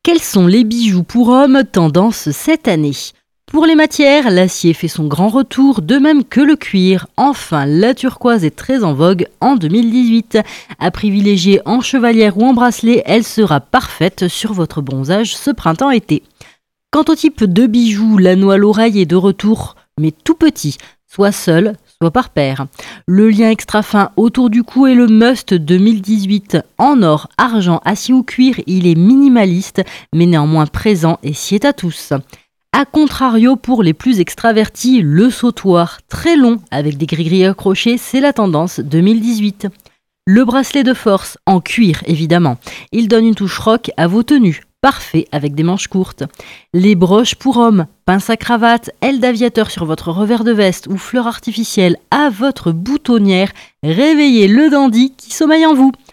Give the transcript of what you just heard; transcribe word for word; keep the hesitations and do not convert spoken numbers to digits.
Quels sont les bijoux pour hommes tendance cette année? Pour les matières, l'acier fait son grand retour, de même que le cuir. Enfin, la turquoise est très en vogue en deux mille dix-huit. À privilégier en chevalière ou en bracelet, elle sera parfaite sur votre bronzage ce printemps-été. Quant au type de bijoux, l'anneau à l'oreille est de retour, mais tout petit, soit seul, soit par paire. Le lien extra fin autour du cou est le must deux mille dix-huit. En or, argent, acier ou cuir, il est minimaliste, mais néanmoins présent et sied à tous. A contrario, pour les plus extravertis, le sautoir, très long, avec des gris-gris accrochés, c'est la tendance deux mille dix-huit. Le bracelet de force, en cuir évidemment. Il donne une touche rock à vos tenues. Parfait avec des manches courtes. Les broches pour hommes, pince à cravate, aile d'aviateur sur votre revers de veste ou fleurs artificielles à votre boutonnière, réveillez le dandy qui sommeille en vous.